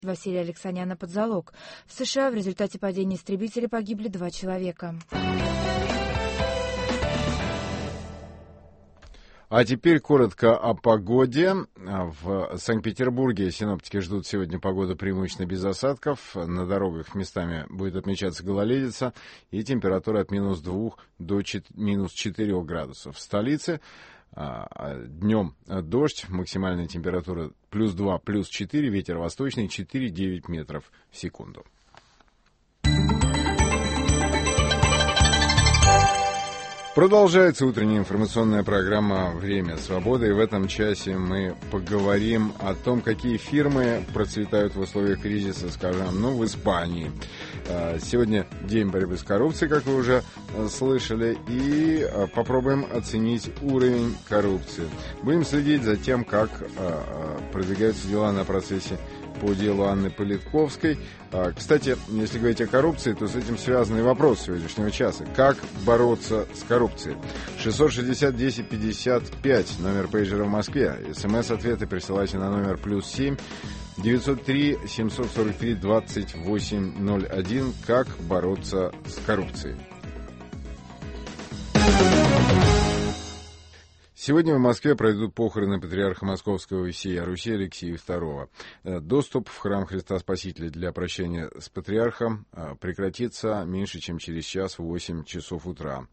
Василия Алексаняна под залог. В США в результате падения истребителя погибли 2 человека. А теперь коротко о погоде. В Санкт-Петербурге синоптики ждут сегодня погоду преимущественно без осадков. На дорогах местами будет отмечаться гололедица и температура от -2 до -4 градусов. В столице днем дождь, максимальная температура +2, +4, ветер восточный 4-9 метров в секунду. Продолжается утренняя информационная программа «Время свободы», и в этом часе мы поговорим о том, какие фирмы процветают в условиях кризиса, скажем, в Испании. Сегодня день борьбы с коррупцией, как вы уже слышали, и попробуем оценить уровень коррупции. Будем следить за тем, как продвигаются дела на процессе по делу Анны Политковской. Кстати, если говорить о коррупции, то с этим связанный вопрос сегодняшнего часа. Как бороться с коррупцией? 660-10-55, номер пейджера в Москве. СМС-ответы присылайте на номер +7 903 743 2801. Как бороться с коррупцией? Сегодня в Москве пройдут похороны патриарха Московского и всей Руси Алексия II. Доступ в храм Христа Спасителя для прощания с патриархом прекратится меньше, чем через час в 8 часов утра.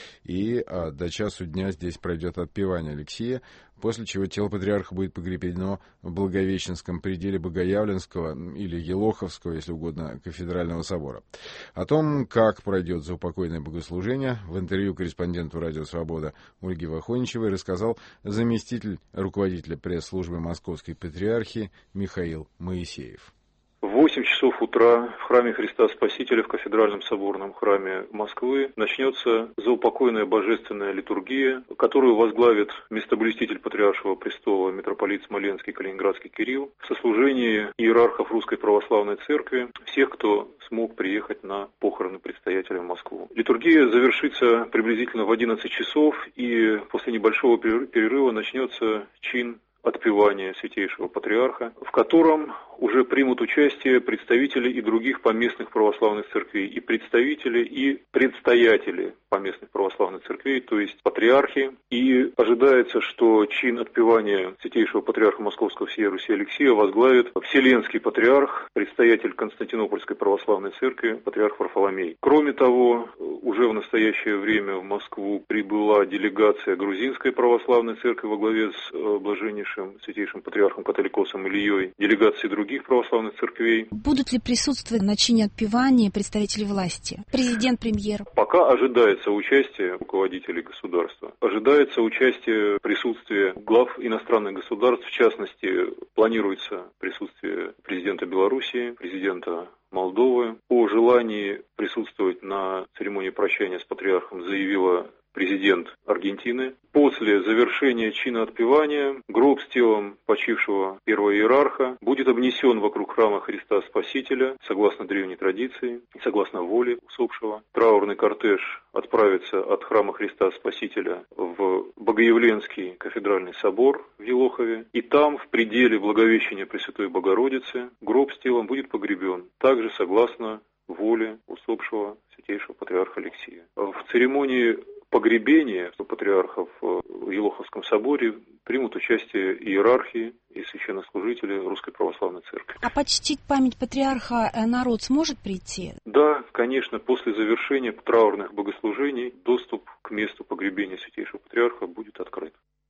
И до часу дня здесь пройдет отпевание Алексия, после чего тело патриарха будет погребено в Благовещенском пределе Богоявленского или Елоховского, если угодно, кафедрального собора. О том, как пройдет заупокойное богослужение, в интервью корреспонденту «Радио Свобода» Ольге Вахоничевой рассказал заместитель руководителя пресс-службы Московской Патриархии Михаил Моисеев. В 8 часов утра в храме Христа Спасителя в кафедральном соборном храме Москвы начнется заупокойная божественная литургия, которую возглавит местоблюститель Патриаршего престола митрополит Смоленский Калининградский Кирилл в сослужении иерархов Русской Православной Церкви, всех, кто смог приехать на похороны предстоятеля в Москву. Литургия завершится приблизительно в 11 часов, и после небольшого перерыва начнется чин отпевания Святейшего Патриарха, в котором уже примут участие представители и других поместных православных церквей, и представители, и предстоятели поместных православных церквей, то есть патриархи. И ожидается, что чин отпевания Святейшего Патриарха Московского всей Руси Алексия возглавит Вселенский Патриарх, предстоятель Константинопольской Православной Церкви, Патриарх Варфоломей. Кроме того, уже в настоящее время в Москву прибыла делегация Грузинской Православной Церкви во главе с блаженнейшим Святейшим Патриархом Католикосом Ильей, делегации других православных церквей. Будут ли присутствовать на чине отпевания представители власти? Президент, премьер? Пока ожидается участие руководителей государства. Ожидается участие, присутствие глав иностранных государств. В частности, планируется присутствие президента Белоруссии, президента Молдовы. О желании присутствовать на церемонии прощания с патриархом заявила президент Аргентины. После завершения чина отпевания гроб с телом почившего первого иерарха будет обнесен вокруг храма Христа Спасителя, согласно древней традиции, согласно воле усопшего. Траурный кортеж отправится от храма Христа Спасителя в Богоявленский кафедральный собор в Елохове, и там, в пределе Благовещения Пресвятой Богородицы, гроб с телом будет погребен, также согласно воле усопшего Святейшего Патриарха Алексия. В церемонии погребения патриархов в Елоховском соборе примут участие иерархи и священнослужители Русской Православной Церкви. А почтить память патриарха народ сможет прийти? Да, конечно, после завершения траурных богослужений доступ к месту погребения Святейшего Патриарха будет открыт.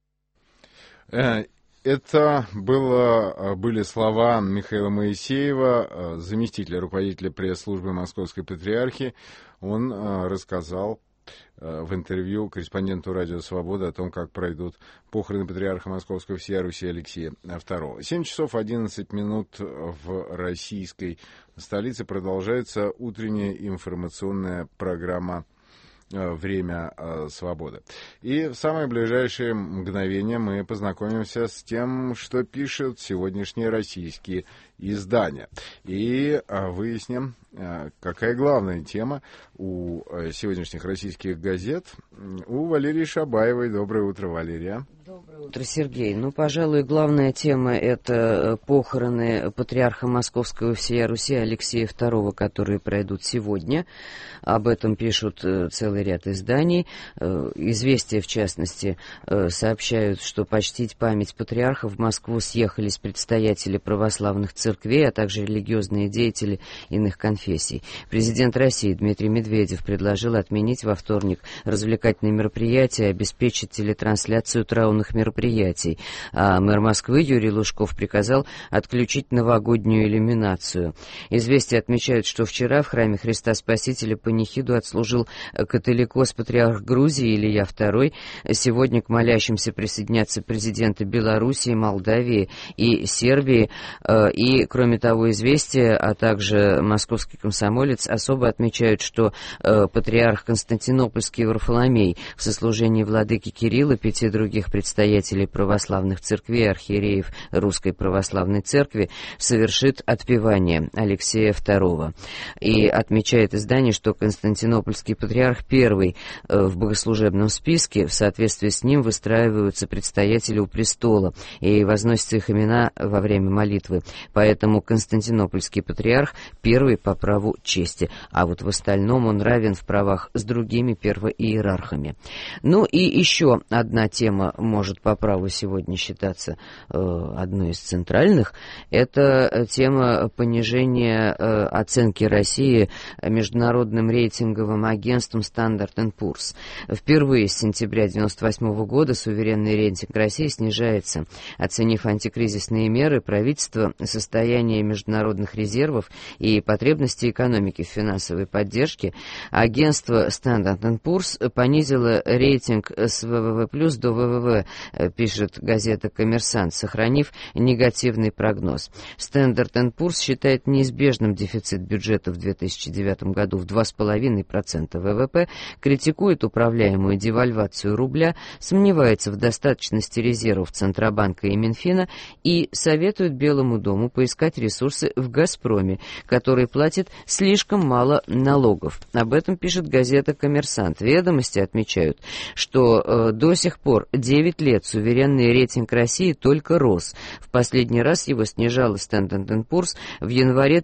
Это были слова Михаила Моисеева, заместителя руководителя пресс-службы Московской Патриархии. Он рассказал в интервью корреспонденту «Радио Свобода» о том, как пройдут похороны патриарха Московского всея Руси Алексия II. 7 часов 11 минут в российской столице. Продолжается утренняя информационная программа «Время свободы». И в самое ближайшее мгновение мы познакомимся с тем, что пишут сегодняшние российские издания. И выясним, какая главная тема у сегодняшних российских газет. У Валерии Шабаевой. Доброе утро, Валерия. Доброе утро, Сергей. Ну, пожалуй, главная тема — это похороны патриарха Московского и всея Руси Алексея II, которые пройдут сегодня. Об этом пишут целый ряд изданий. «Известия», в частности, сообщают, что почтить память патриарха в Москву съехались представители православных церквей, а также религиозные деятели иных конфессий. Президент России Дмитрий Медведев предложил отменить во вторник развлекательные мероприятия и обеспечить телетрансляцию траурных мероприятий, а мэр Москвы Юрий Лужков приказал отключить новогоднюю иллюминацию. «Известия» отмечают, что вчера в храме Христа Спасителя панихиду отслужил католикос-патриарх Грузии Илья II. Сегодня к молящимся присоединятся президенты Белоруссии, Молдавии и Сербии. И, кроме того, «Известия», а также «Московский комсомолец» особо отмечают, что патриарх Константинопольский Варфоломей в сослужении владыки Кирилла и 5 других предстоятелей православных церквей, архиереев Русской Православной Церкви, совершит отпевание Алексея II. И отмечает издание, что Константинопольский патриарх первый в богослужебном списке, в соответствии с ним выстраиваются предстоятели у престола и возносятся их имена во время молитвы. Поэтому Константинопольский патриарх первый по праву чести, а вот в остальном он равен в правах с другими первоиерархами. Ну и еще одна тема может по праву сегодня считаться одной из центральных. Это тема понижения оценки России международным рейтинговым агентством Standard & Poor's. Впервые с сентября 1998 года суверенный рейтинг России снижается. Оценив антикризисные меры, правительство, состояние международных резервов и потребности экономики в финансовой поддержке, агентство Standard & Poor's понизило рейтинг с ВВВ+ до ВВВ, пишет газета «Коммерсант», сохранив негативный прогноз. Standard & Poor's считает неизбежным дефицит бюджета в 2009 году в 2,5% ВВП, критикует управляемую девальвацию рубля, сомневается в достаточности резервов Центробанка и Минфина и советует Белому дому поискать ресурсы в «Газпроме», который платит слишком мало налогов. Об этом пишет газета «Коммерсант». «Ведомости» отмечают, что до сих пор 9 лет суверенный рейтинг России только рос. В последний раз его снижала Standard & Poor's в январе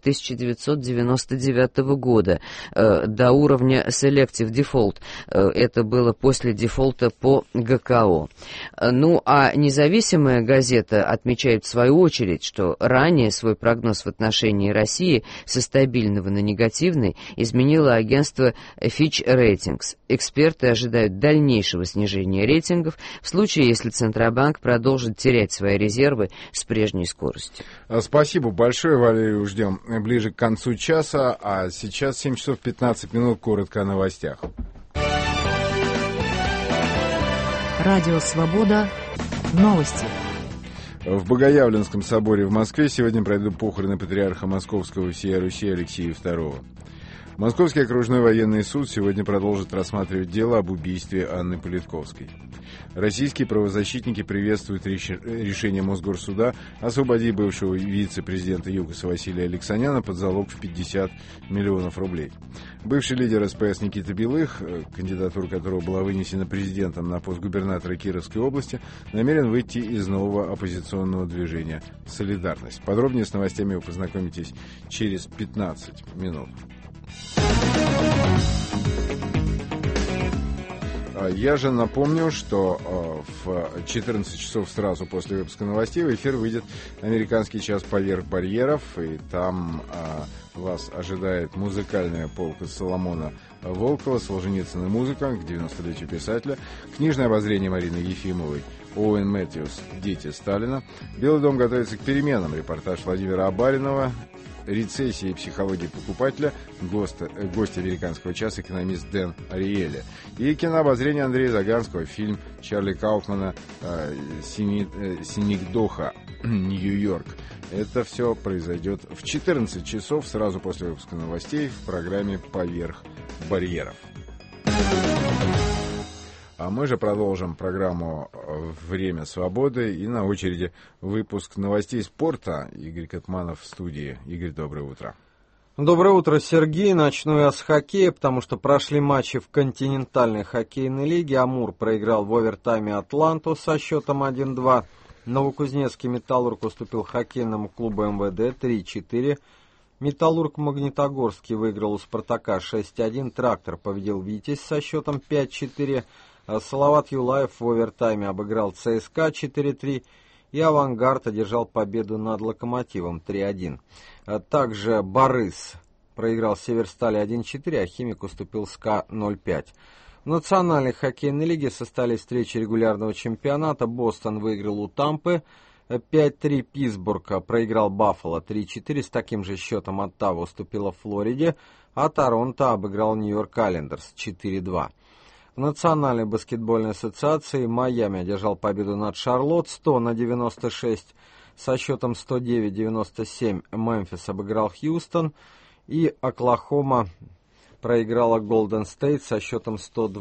1999 года до уровня Selective Default. Это было после дефолта по ГКО. Ну, а независимая газета отмечает в свою очередь, что ранее свой прогноз в отношении России со стабильного на негативный изменило агентство Fitch Ratings. Эксперты ожидают дальнейшего снижения рейтингов в случае, если Центробанк продолжит терять свои резервы с прежней скоростью. Спасибо большое, Валерий. Ждем ближе к концу часа. А сейчас 7 часов 15 минут. Коротко о новостях. Радио «Свобода». Новости. В Богоявленском соборе в Москве сегодня пройдут похороны патриарха Московского и всея Руси Алексея II. Московский окружной военный суд сегодня продолжит рассматривать дело об убийстве Анны Политковской. Российские правозащитники приветствуют решение Мосгорсуда освободить бывшего вице-президента ЮКОСа Василия Алексаняна под залог в 50 миллионов рублей. Бывший лидер СПС Никита Белых, кандидатура которого была вынесена президентом на пост губернатора Кировской области, намерен выйти из нового оппозиционного движения «Солидарность». Подробнее с новостями вы познакомитесь через 15 минут. Я же напомню, что в 14 часов сразу после выпуска новостей в эфир выйдет американский час «Поверх барьеров», и там вас ожидает музыкальная полка Соломона Волкова, Солженицын и музыка к 90-летию писателя, книжное обозрение Марины Ефимовой, Оуэн Мэтьюс «Дети Сталина», Белый дом готовится к переменам, репортаж Владимира Абаринова, рецессия и психология покупателя, гость американского часа, экономист Дэн Ариэля. И кинообозрение Андрея Заганского, фильм Чарли Кауфмана «Синекдоха. Нью-Йорк». Это все произойдет в 14 часов сразу после выпуска новостей в программе «Поверх барьеров». А мы же продолжим программу «Время свободы», и на очереди выпуск новостей спорта. Игорь Катманов в студии. Игорь, доброе утро. Доброе утро, Сергей. Начну я с хоккея, потому что прошли матчи в континентальной хоккейной лиге. Амур проиграл в овертайме Атланту со счетом 1-2. Новокузнецкий «Металлург» уступил хоккейному клубу МВД 3-4. «Металлург» Магнитогорский выиграл у «Спартака» 6-1. «Трактор» победил «Витязь» со счетом 5-4. Салават Юлаев в овертайме обыграл ЦСКА 4-3. И «Авангард» одержал победу над «Локомотивом» 3-1. Также «Борис» проиграл «Северстали» 1-4, а «Химик» уступил «СКА» 0-5. В национальной хоккейной лиге состоялись встречи регулярного чемпионата. Бостон выиграл у Тампы 5-3, Питтсбург проиграл Баффало 3-4, с таким же счетом Оттава уступила Флориде, а Торонто обыграл Нью-Йорк Айлендерс 4-2. В Национальной баскетбольной ассоциации Майами одержал победу над Шарлотт 100-96, со счетом 109-97 Мемфис обыграл Хьюстон, и Оклахома проиграла Голден Стейт со счетом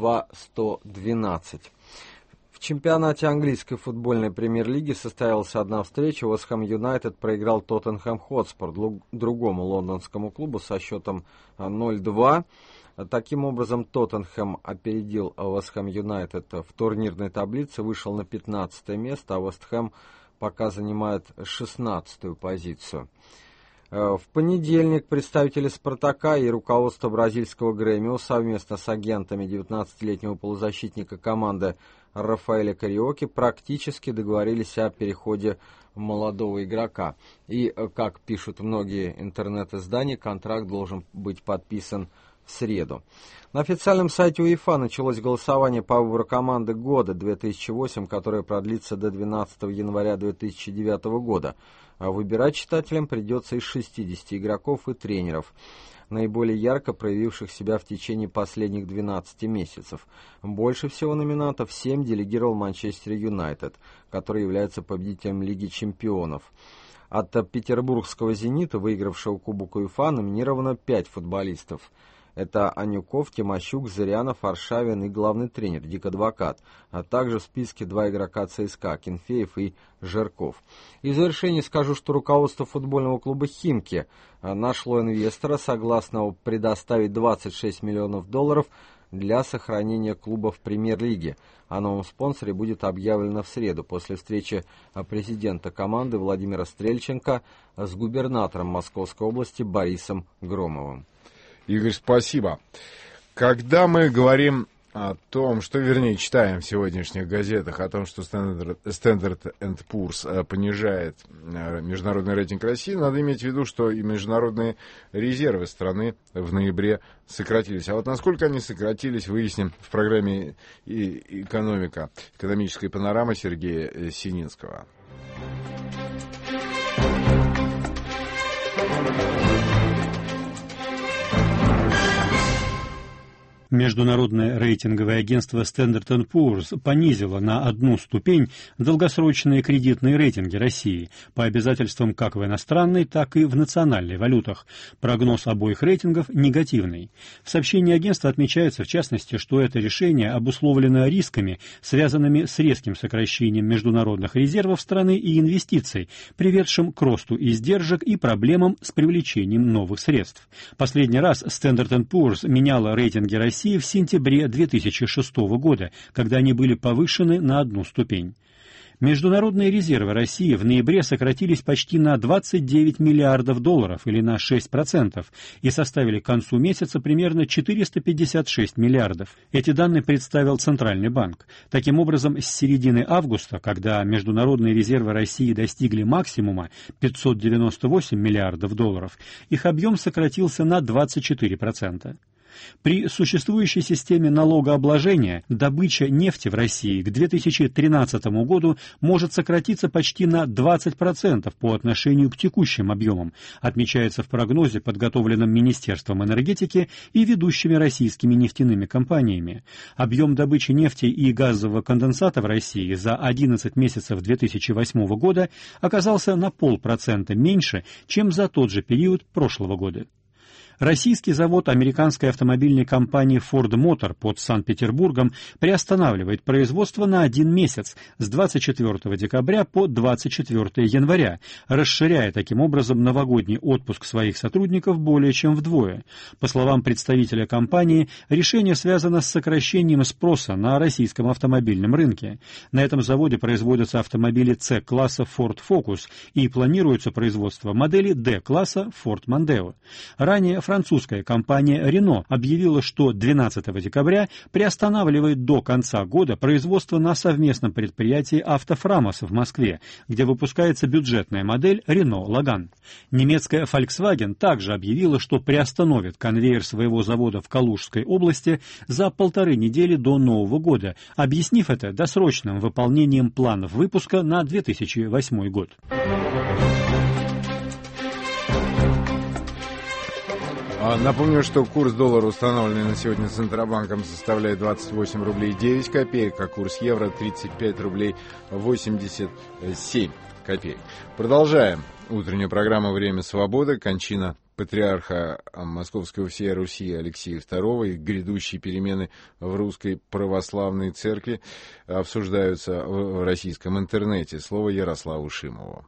102-112. В чемпионате английской футбольной премьер-лиги состоялась одна встреча. Вест Хэм Юнайтед проиграл Тоттенхэм Хотспур, другому лондонскому клубу, со счетом 0-2. Таким образом, Тоттенхэм опередил Вест Хэм Юнайтед в турнирной таблице, вышел на 15 место, а Вест Хэм пока занимает 16-ю позицию. В понедельник представители «Спартака» и руководство бразильского Грэмио совместно с агентами 19-летнего полузащитника команды Рафаэля Кариоки практически договорились о переходе молодого игрока. И, как пишут многие интернет-издания, контракт должен быть подписан в среду. На официальном сайте УЕФА началось голосование по выбору команды года 2008, которое продлится до 12 января 2009 года. А выбирать читателям придется из 60 игроков и тренеров, наиболее ярко проявивших себя в течение последних 12 месяцев. Больше всего номинантов 7 делегировал Манчестер Юнайтед, который является победителем Лиги чемпионов. От петербургского «Зенита», выигравшего Кубок УЕФА, номинировано 5 футболистов. Это Анюков, Тимощук, Зырянов, Аршавин и главный тренер Дик Адвокат, а также в списке 2 игрока ЦСКА, Кенфеев и Жирков. И в завершение скажу, что руководство футбольного клуба «Химки» нашло инвестора, согласного предоставить $26 миллионов для сохранения клуба в премьер-лиге. О новом спонсоре будет объявлено в среду после встречи президента команды Владимира Стрельченко с губернатором Московской области Борисом Громовым. Игорь, спасибо. Когда мы говорим о том, что, вернее, читаем в сегодняшних газетах, о том, что Standard & Poor's понижает международный рейтинг России, надо иметь в виду, что и международные резервы страны в ноябре сократились. А вот насколько они сократились, выясним в программе «Экономическая панорама» Сергея Сининского. Международное рейтинговое агентство Standard & Poor's понизило на 1 ступень долгосрочные кредитные рейтинги России по обязательствам как в иностранной, так и в национальной валютах. Прогноз обоих рейтингов негативный. В сообщении агентства отмечается, в частности, что это решение обусловлено рисками, связанными с резким сокращением международных резервов страны и инвестиций, приведшим к росту издержек и проблемам с привлечением новых средств. Последний раз Standard & Poor's меняла рейтинги России в сентябре 2006 года, когда они были повышены на 1 ступень. Международные резервы России в ноябре сократились почти на $29 миллиардов или на 6%, и составили к концу месяца примерно 456 миллиардов. Эти данные представил Центральный банк. Таким образом, с середины августа, когда международные резервы России достигли максимума $598 миллиардов, их объем сократился на 24%. При существующей системе налогообложения добыча нефти в России к 2013 году может сократиться почти на 20% по отношению к текущим объемам, отмечается в прогнозе, подготовленном Министерством энергетики и ведущими российскими нефтяными компаниями. Объем добычи нефти и газового конденсата в России за 11 месяцев 2008 года оказался на 0,5% меньше, чем за тот же период прошлого года. Российский завод американской автомобильной компании Ford Motor под Санкт-Петербургом приостанавливает производство на 1 месяц с 24 декабря по 24 января, расширяя таким образом новогодний отпуск своих сотрудников более чем вдвое. По словам представителя компании, решение связано с сокращением спроса на российском автомобильном рынке. На этом заводе производятся автомобили C-класса Ford Focus и планируется производство модели D-класса Ford Mondeo. Ранее французская компания Renault объявила, что 12 декабря приостанавливает до конца года производство на совместном предприятии «Автофрамос» в Москве, где выпускается бюджетная модель Renault Logan. Немецкая Volkswagen также объявила, что приостановит конвейер своего завода в Калужской области за 1,5 недели до Нового года, объяснив это досрочным выполнением планов выпуска на 2008 год. Напомню, что курс доллара, установленный на сегодня Центробанком, составляет 28 рублей 9 копеек, а курс евро 35 рублей 87 копеек. Продолжаем утреннюю программу «Время свободы». Кончина патриарха Московского всея Руси Алексея II и грядущие перемены в Русской Православной Церкви обсуждаются в российском интернете. Слово Ярославу Шимову.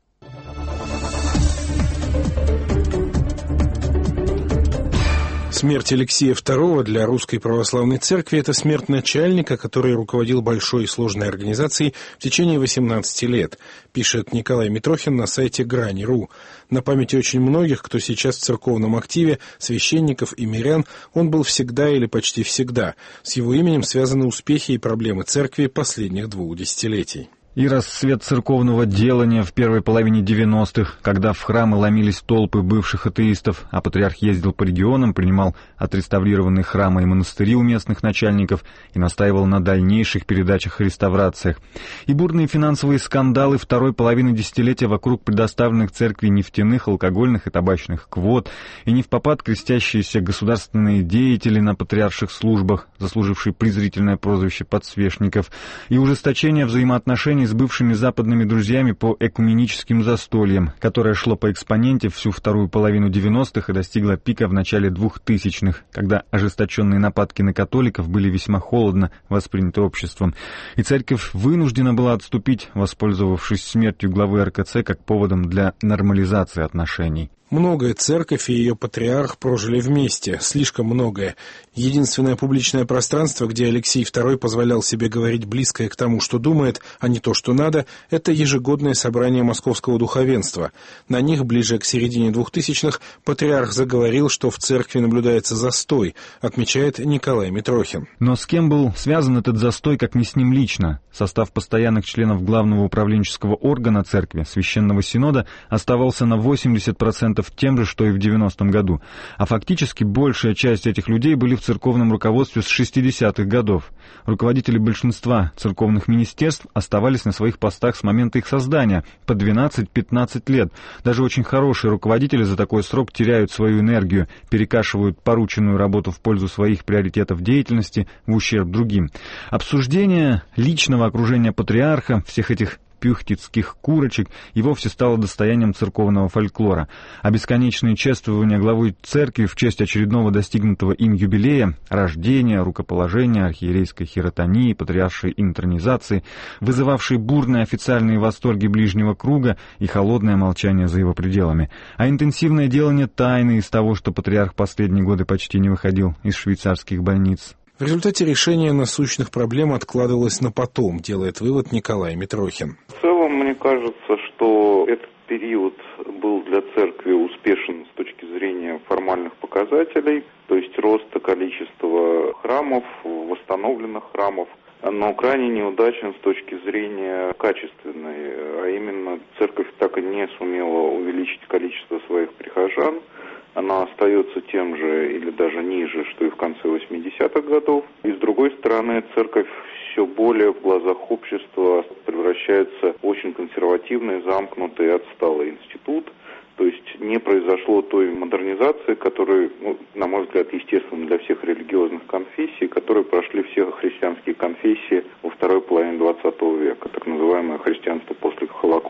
Смерть Алексея II для Русской Православной Церкви – это смерть начальника, который руководил большой и сложной организацией в течение 18 лет, пишет Николай Митрохин на сайте Грани.ру. На памяти очень многих, кто сейчас в церковном активе, священников и мирян, он был всегда или почти всегда. С его именем связаны успехи и проблемы церкви последних 2 десятилетий. И расцвет церковного делания в первой половине 90-х, когда в храмы ломились толпы бывших атеистов, а патриарх ездил по регионам, принимал отреставрированные храмы и монастыри у местных начальников и настаивал на дальнейших передачах и реставрациях. И бурные финансовые скандалы второй половины десятилетия вокруг предоставленных церкви нефтяных, алкогольных и табачных квот, и невпопад крестящиеся государственные деятели на патриарших службах, заслужившие презрительное прозвище подсвечников, и ужесточение взаимоотношений с бывшими западными друзьями по экуменическим застольям, которое шло по экспоненте всю вторую половину 90-х и достигло пика в начале 2000-х, когда ожесточенные нападки на католиков были весьма холодно восприняты обществом, и церковь вынуждена была отступить, воспользовавшись смертью главы РКЦ как поводом для нормализации отношений. Многое церковь и ее патриарх прожили вместе, слишком многое. Единственное публичное пространство, где Алексей II позволял себе говорить близкое к тому, что думает, а не то, что надо, это ежегодное собрание московского духовенства. На них, ближе к середине 2000-х, патриарх заговорил, что в церкви наблюдается застой, отмечает Николай Митрохин. Но с кем был связан этот застой, как не с ним лично? Состав постоянных членов главного управленческого органа церкви, Священного Синода, оставался на 80% тем же, что и в 90-м году. А фактически большая часть этих людей были в церковном руководстве с 60-х годов. Руководители большинства церковных министерств оставались на своих постах с момента их создания, по 12-15 лет. Даже очень хорошие руководители за такой срок теряют свою энергию, перекашивают порученную работу в пользу своих приоритетов деятельности в ущерб другим. Обсуждение личного окружения патриарха, всех этих пюхтицких курочек, и вовсе стало достоянием церковного фольклора. А бесконечные чествования главой церкви в честь очередного достигнутого им юбилея, рождения, рукоположения, архиерейской хиротонии, патриаршей интронизации, вызывавшие бурные официальные восторги ближнего круга и холодное молчание за его пределами. А интенсивное делание тайны из того, что патриарх последние годы почти не выходил из швейцарских больниц. В результате решение насущных проблем откладывалось на потом, делает вывод Николай Митрохин. В целом, мне кажется, что этот период был для церкви успешен с точки зрения формальных показателей, то есть роста количества храмов, восстановленных храмов, но крайне неудачен с точки зрения качественной, а именно церковь так и не сумела увеличить количество своих прихожан. Она остается тем же или даже ниже, что и в конце 80-х годов. И с другой стороны, церковь все более в глазах общества превращается в очень консервативный, замкнутый и отсталый институт. То есть не произошло той модернизации, которая, на мой взгляд, естественно для всех религиозных конфессий, которые прошли все христианские конфессии во второй половине 20 века, так называемое христианство после Холокоста.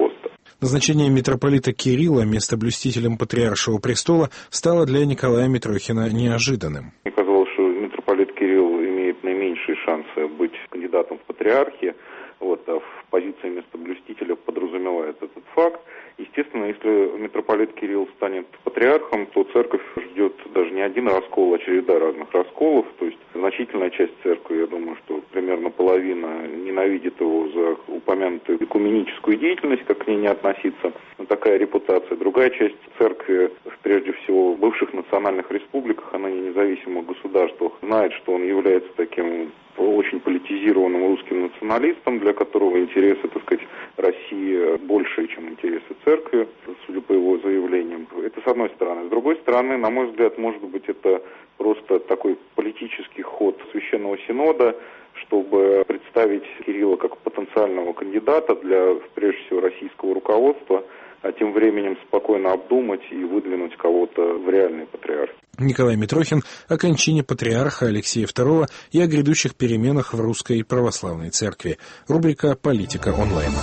Назначение митрополита Кирилла местоблюстителем Патриаршего престола стало для Николая Митрохина неожиданным. Мне казалось, что митрополит Кирилл имеет наименьшие шансы быть кандидатом в патриархи, а в позиции местоблюстителя подразумевает этот факт. Естественно, если митрополит Кирилл станет патриархом, то церковь ждет даже не один раскол, а череда разных расколов. То есть значительная часть церкви, я думаю, что примерно половина ненавидит его за упомянутую экуменическую деятельность, как к ней не относиться. Такая репутация. Другая часть церкви, прежде всего в бывших национальных республиках, а ныне независимых государствах, знает, что он является таким очень политизированным русским националистом, для которого интересы, России больше, чем интересы церкви, судя по его заявлениям. Это с одной стороны. С другой стороны, на мой взгляд, может быть, это просто такой политический ход Священного Синода, чтобы представить Кирилла как потенциального кандидата для, прежде всего, российского руководства, а тем временем спокойно обдумать и выдвинуть кого-то в реальные патриархи. Николай Митрохин о кончине патриарха Алексея II и о грядущих переменах в Русской Православной Церкви. Рубрика «Политика онлайн».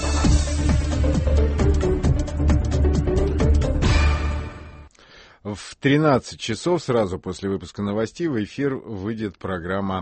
В 13 часов, сразу после выпуска новостей, в эфир выйдет программа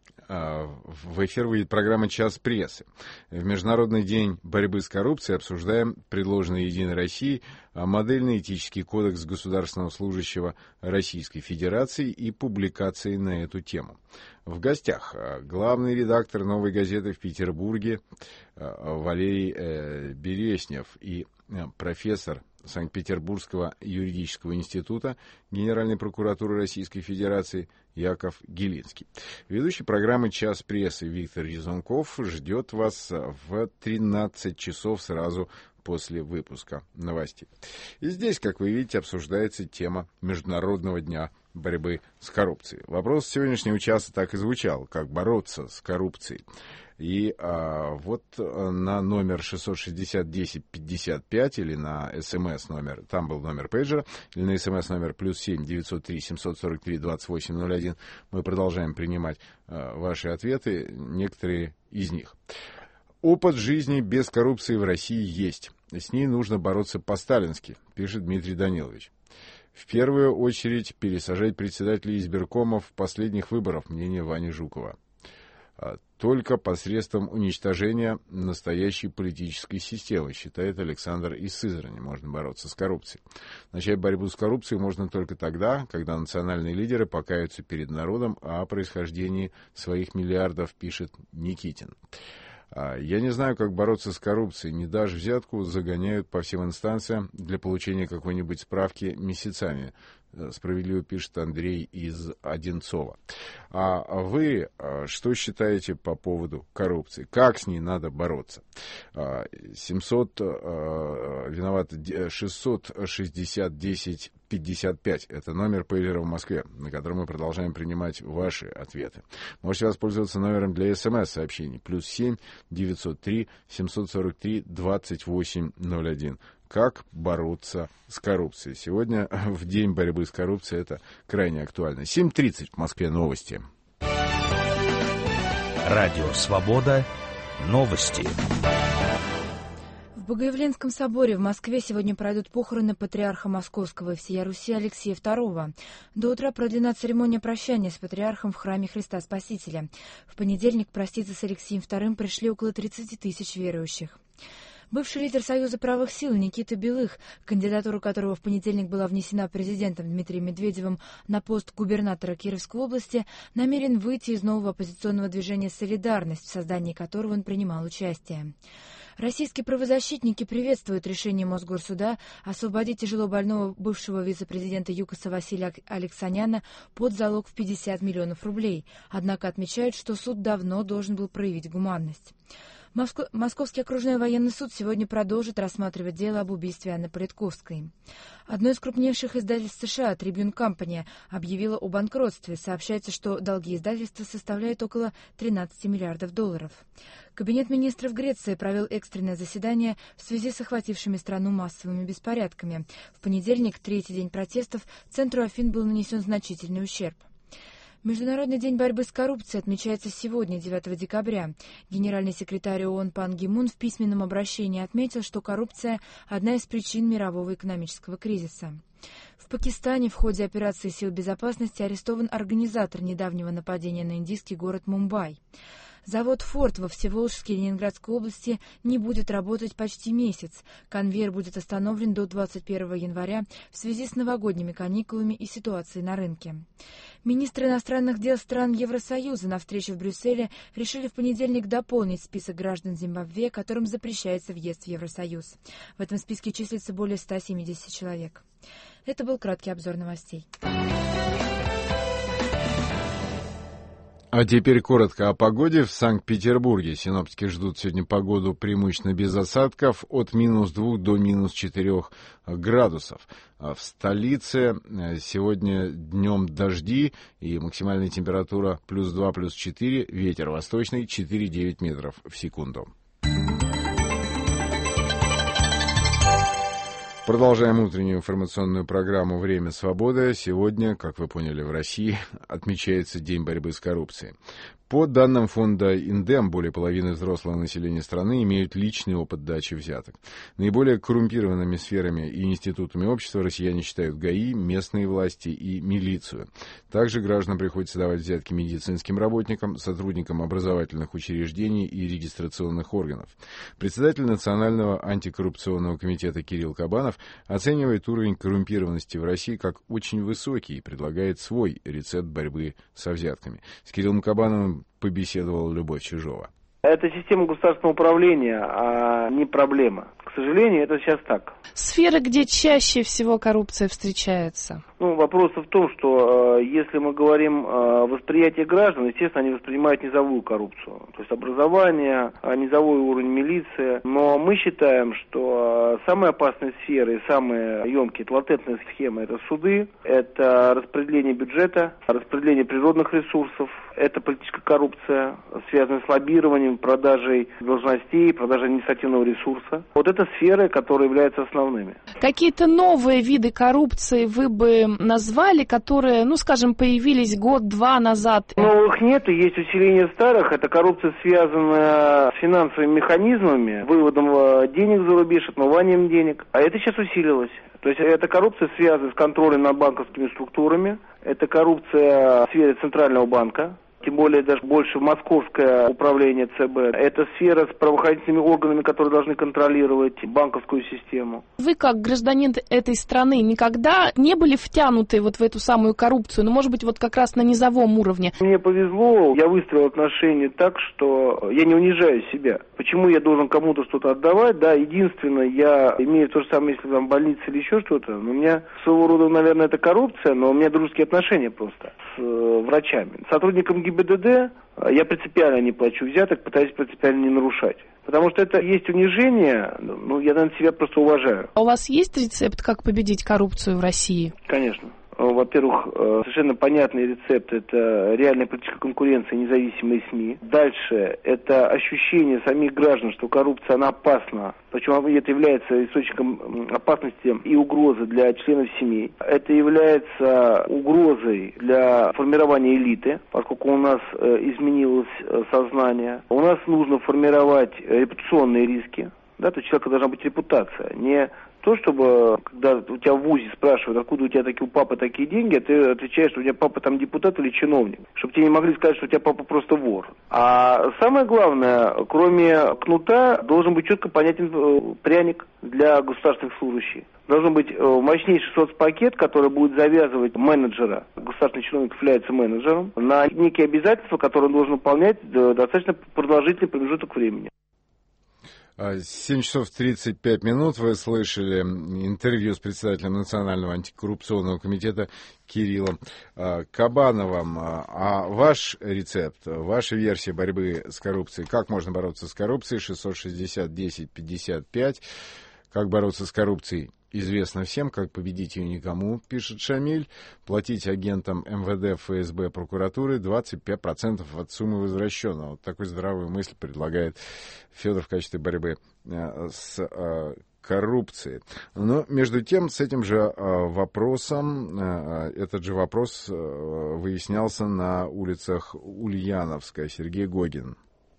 «Час прессы». В Международный день борьбы с коррупцией обсуждаем предложенный Единой Россией модельный этический кодекс государственного служащего Российской Федерации и публикации на эту тему. В гостях главный редактор «Новой газеты» в Петербурге Валерий Береснев и профессор Санкт-Петербургского юридического института Генеральной прокуратуры Российской Федерации Яков Гелинский. Ведущий программы «Час прессы» Виктор Резунков ждет вас в 13 часов сразу после выпуска новостей. И здесь, как вы видите, обсуждается тема Международного дня борьбы с коррупцией. Вопрос сегодняшнего часа так и звучал: как бороться с коррупцией. И на номер 660-1055 или на СМС-номер, там был номер пейджера, или на СМС-номер +7 903 743 2801 мы продолжаем принимать ваши ответы, некоторые из них. Опыт жизни без коррупции в России есть. С ней нужно бороться по-сталински, пишет Дмитрий Данилович. В первую очередь пересажать председателей избиркомов последних выборов, мнение Вани Жукова. Только посредством уничтожения настоящей политической системы, считает Александр из Сызрани, можно бороться с коррупцией. Начать борьбу с коррупцией можно только тогда, когда национальные лидеры покаются перед народом о происхождении своих миллиардов, пишет Никитин. Я не знаю, как бороться с коррупцией. Не дашь взятку, загоняют по всем инстанциям для получения какой-нибудь справки месяцами. Справедливо пишет Андрей из Одинцова. А вы что считаете по поводу коррупции? Как с ней надо бороться? 660-1055. Это номер пейджера в Москве, на котором мы продолжаем принимать ваши ответы. Можете воспользоваться номером для СМС-сообщений. +7 903 743 2801. Как бороться с коррупцией? Сегодня, в день борьбы с коррупцией, это крайне актуально. 7:30 в Москве новости. Радио «Свобода». Новости. В Богоявленском соборе в Москве сегодня пройдут похороны патриарха Московского и всея Руси Алексея II. До утра продлена церемония прощания с патриархом в храме Христа Спасителя. В понедельник проститься с Алексеем II пришли около 30 тысяч верующих. Бывший лидер Союза правых сил Никита Белых, кандидатура которого в понедельник была внесена президентом Дмитрием Медведевым на пост губернатора Кировской области, намерен выйти из нового оппозиционного движения «Солидарность», в создании которого он принимал участие. Российские правозащитники приветствуют решение Мосгорсуда освободить тяжело больного бывшего вице-президента ЮКОСа Василия Алексаняна под залог в 50 миллионов рублей, однако отмечают, что суд давно должен был проявить гуманность. Московский окружной военный суд сегодня продолжит рассматривать дело об убийстве Анны Политковской. Одно из крупнейших издательств США, Tribune Company, объявило о банкротстве. Сообщается, что долги издательства составляют около 13 миллиардов долларов. Кабинет министров Греции провел экстренное заседание в связи с охватившими страну массовыми беспорядками. В понедельник, третий день протестов, центру Афин был нанесен значительный ущерб. Международный день борьбы с коррупцией отмечается сегодня, 9 декабря. Генеральный секретарь ООН Пан Ги Мун в письменном обращении отметил, что коррупция – одна из причин мирового экономического кризиса. В Пакистане в ходе операции сил безопасности арестован организатор недавнего нападения на индийский город Мумбай. Завод «Форд» во Всеволожске Ленинградской области не будет работать почти месяц. Конвейер будет остановлен до 21 января в связи с новогодними каникулами и ситуацией на рынке. Министры иностранных дел стран Евросоюза на встрече в Брюсселе решили в понедельник дополнить список граждан Зимбабве, которым запрещается въезд в Евросоюз. В этом списке числится более 170 человек. Это был краткий обзор новостей. А теперь коротко о погоде. В Санкт-Петербурге синоптики ждут сегодня погоду преимущественно без осадков от -2 до -4 градусов. В столице сегодня днем дожди и максимальная температура +2, +4, ветер восточный 4,9 метров в секунду. Продолжаем утреннюю информационную программу «Время свободы». Сегодня, как вы поняли, в России отмечается День борьбы с коррупцией. По данным фонда «Индем», более половины взрослого населения страны имеют личный опыт дачи взяток. Наиболее коррумпированными сферами и институтами общества россияне считают ГАИ, местные власти и милицию. Также гражданам приходится давать взятки медицинским работникам, сотрудникам образовательных учреждений и регистрационных органов. Председатель Национального антикоррупционного комитета Кирилл Кабанов оценивает уровень коррумпированности в России как очень высокий и предлагает свой рецепт борьбы со взятками. С Кириллом Кабановым побеседовала Любовь Чижова. Это система государственного управления, а не проблема. К сожалению, это сейчас так. Сферы, где чаще всего коррупция встречается? Вопрос в том, что если мы говорим о восприятии граждан, естественно, они воспринимают низовую коррупцию. То есть образование, низовой уровень милиции. Но мы считаем, что самые опасные сферы и самые емкие, это латентные схемы, это суды, это распределение бюджета, распределение природных ресурсов, это политическая коррупция, связанная с лоббированием, продажей должностей, продажей административного ресурса. Вот это сферы, которые являются основными. Какие-то новые виды коррупции вы бы назвали, которые, скажем, появились год-два назад? Новых нет, и есть усиление старых. Это коррупция, связанная с финансовыми механизмами, выводом денег за рубеж, отмыванием денег. А это сейчас усилилось. То есть эта коррупция связана с контролем над банковскими структурами, это коррупция в сфере Центрального банка, тем более даже больше московское управление ЦБ. Это сфера с правоохранительными органами, которые должны контролировать банковскую систему. Вы, как гражданин этой страны, никогда не были втянуты вот в эту самую коррупцию? Может быть, вот как раз на низовом уровне? Мне повезло, я выстроил отношения так, что я не унижаю себя. Почему я должен кому-то что-то отдавать? Да, единственное, я имею то же самое, если там больница или еще что-то. Но у меня своего рода, наверное, это коррупция, но у меня дружеские отношения просто с врачами. Сотрудникам ГИБДД я принципиально не плачу взяток, пытаюсь принципиально не нарушать. Потому что это есть унижение, я, наверное, себя просто уважаю. А у вас есть рецепт, как победить коррупцию в России? Конечно. Во-первых, совершенно понятный рецепт – это реальная политическая конкуренция, независимые СМИ. Дальше – это ощущение самих граждан, что коррупция, она опасна. Причем это является источником опасности и угрозы для членов семей. Это является угрозой для формирования элиты, поскольку у нас изменилось сознание. У нас нужно формировать репутационные риски. Да, то есть у человека должна быть репутация, не то, чтобы, когда у тебя в ВУЗе спрашивают, откуда у тебя у папы такие деньги, а ты отвечаешь, что у тебя папа там депутат или чиновник, чтобы тебе не могли сказать, что у тебя папа просто вор. А самое главное, кроме кнута, должен быть четко понятен пряник для государственных служащих. Должен быть мощнейший соцпакет, который будет завязывать менеджера, государственный чиновник является менеджером, на некие обязательства, которые он должен выполнять достаточно продолжительный промежуток времени. 7 часов 35 минут. Вы слышали интервью с председателем Национального антикоррупционного комитета Кириллом Кабановым. А ваш рецепт, ваша версия борьбы с коррупцией, как можно бороться с коррупцией, 660-10-55. Как бороться с коррупцией, известно всем, как победить ее никому, пишет Шамиль. Платить агентам МВД, ФСБ, прокуратуры 25% от суммы возвращенного. Вот такую здравую мысль предлагает Федор в качестве борьбы с коррупции. Но, между тем, с этим же вопросом, этот же вопрос выяснялся на улицах Ульяновска. Сергей Гогин.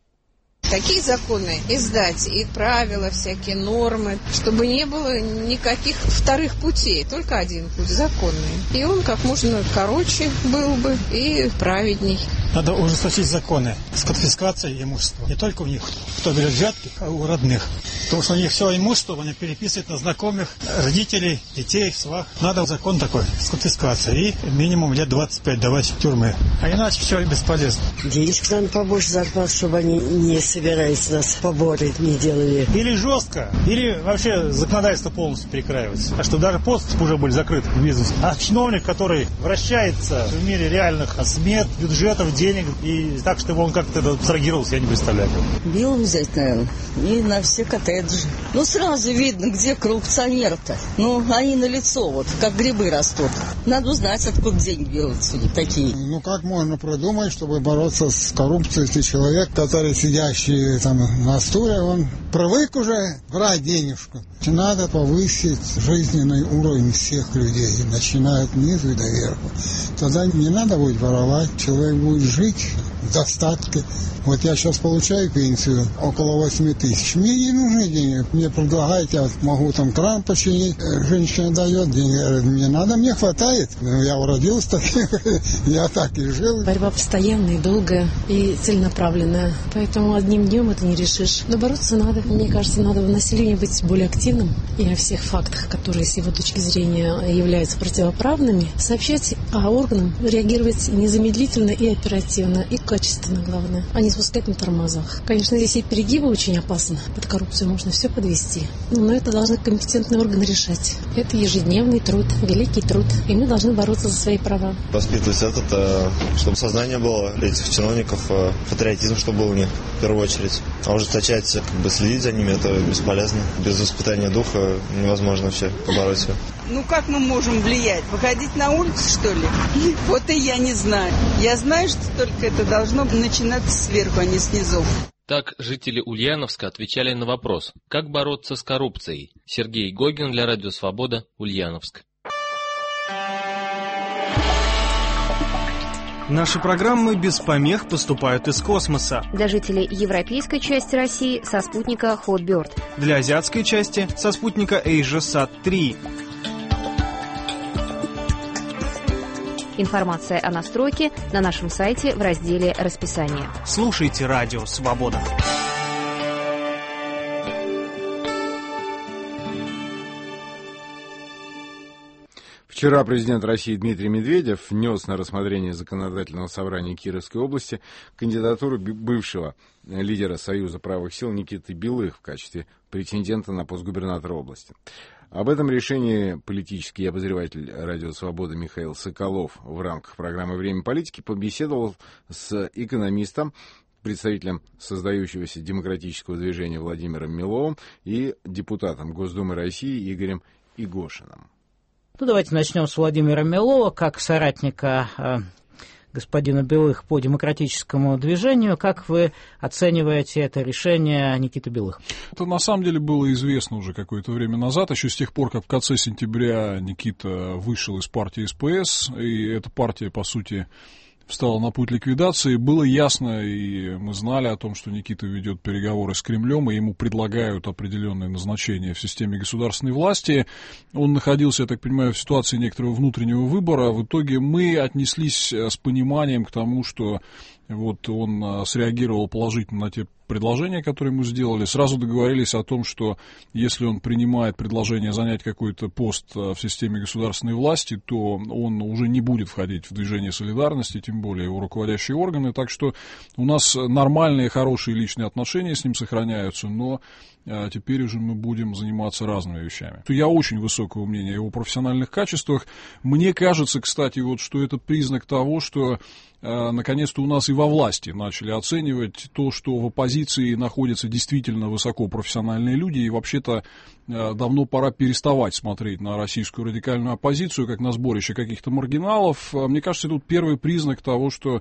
Такие законы издать и правила, всякие нормы, чтобы не было никаких вторых путей, только один путь законный. И он как можно короче был бы и праведней. Надо ужесточить законы с конфискацией имущества. Не только у них, кто берет взятки, а у родных. Потому что у них все имущество они переписывают на знакомых, родителей, детей, свах. Надо закон такой с конфискацией. И минимум лет 25 давать в тюрьмы. А иначе все бесполезно. Денежек надо побольше зарплат, чтобы они не собирались нас поборы не делали. Или жестко, или вообще законодательство полностью перекраивается. А чтобы даже подступы уже были закрыты в бизнесе. А чиновник, который вращается в мире реальных смет, бюджетов, денег, и так, чтобы он как-то абстрагировался, я не представляю. Билл взять, наверное, и на все коттеджи. Ну, сразу видно, где коррупционер-то. Ну, они налицо, вот, как грибы растут. Надо узнать, откуда деньги берутся такие. Ну, как можно продумать, чтобы бороться с коррупцией, если человек, который сидящий там на стуле, он привык уже брать денежку. Надо повысить жизненный уровень всех людей, начиная от низу и до верху. Тогда не надо будет воровать, человек будет жить в достатке. Вот я сейчас получаю пенсию около 8 тысяч. Мне не нужны деньги. Мне предлагают, я могу там кран починить. Женщина дает деньги. Мне надо, мне хватает. Я уродился таким, я так и жил. Борьба постоянная, долгая и целенаправленная. Поэтому одним днем это не решишь. Но бороться надо. Мне кажется, надо в населении быть более активным и о всех фактах, которые с его точки зрения являются противоправными, сообщать, а органам реагировать незамедлительно и оперативно, и качественно, главное, а не спускать на тормозах. Конечно, здесь и перегибы очень опасно. Под коррупцию можно все подвести. Но это должны компетентные органы решать. Это ежедневный труд, великий труд. И мы должны бороться за свои права. Воспитывать чтобы сознание было этих чиновников, патриотизм, чтобы был у них в первую очередь. А ужесточать, следить за ними, это бесполезно. Без воспитания духа невозможно вообще побороть все. Ну как мы можем влиять? Выходить на улицу, что ли? Вот и я не знаю. Я знаю, что только это должно начинаться сверху, а не снизу. Так жители Ульяновска отвечали на вопрос, как бороться с коррупцией. Сергей Гогин для Радио Свобода, Ульяновск. Наши программы без помех поступают из космоса. Для жителей европейской части России со спутника Hotbird. Для азиатской части со спутника AsiaSat-3. Информация о настройке на нашем сайте в разделе «Расписание». Слушайте Радио Свобода. Вчера президент России Дмитрий Медведев внес на рассмотрение Законодательного собрания Кировской области кандидатуру бывшего лидера Союза правых сил Никиты Белых в качестве претендента на пост губернатора области. Об этом решении политический обозреватель «Радио Свобода» Михаил Соколов в рамках программы «Время политики» побеседовал с экономистом, представителем создающегося демократического движения Владимиром Миловым и депутатом Госдумы России Игорем Игошиным. Ну, давайте начнем с Владимира Милова, как соратника господина Белых по демократическому движению. Как вы оцениваете это решение Никиты Белых? Это на самом деле было известно уже какое-то время назад, еще с тех пор, как в конце сентября Никита вышел из партии СПС, и эта партия, по сути, встала на путь ликвидации. Было ясно, и мы знали о том, что Никита ведет переговоры с Кремлем, и ему предлагают определенные назначения в системе государственной власти. Он находился, я так понимаю, в ситуации некоторого внутреннего выбора. В итоге мы отнеслись с пониманием к тому, что вот он среагировал положительно на те предложения, которые ему сделали. Сразу договорились о том, что если он принимает предложение занять какой-то пост в системе государственной власти, то он уже не будет входить в движение солидарности, тем более его руководящие органы. Так что у нас нормальные, хорошие личные отношения с ним сохраняются, но теперь уже мы будем заниматься разными вещами. Я очень высокого мнения о его профессиональных качествах. Мне кажется, кстати, вот, что это признак того, что наконец-то у нас и во власти начали оценивать то, что в оппозиции находятся действительно высокопрофессиональные люди, и вообще-то давно пора переставать смотреть на российскую радикальную оппозицию как на сборище каких-то маргиналов. Мне кажется, тут первый признак того, что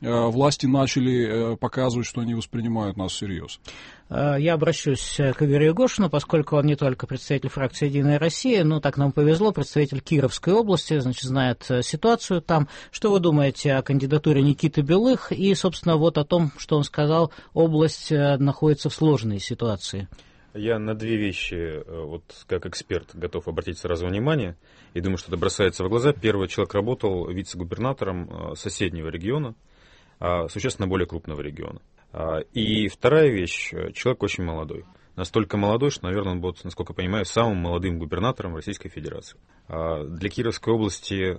власти начали показывать, что они воспринимают нас всерьез. Я обращусь к Игорю Егошину, поскольку он не только представитель фракции «Единая Россия», но, так нам повезло, представитель Кировской области, значит, знает ситуацию там. Что вы думаете о кандидатуре Никиты Белых и, собственно, вот о том, что он сказал, область находится в сложной ситуации? Я на две вещи, вот как эксперт, готов обратить сразу внимание, и думаю, что это бросается в глаза. Первый, человек работал вице-губернатором соседнего региона, существенно более крупного региона. И вторая вещь, человек очень молодой. Настолько молодой, что, наверное, он будет, насколько я понимаю, самым молодым губернатором Российской Федерации. Для Кировской области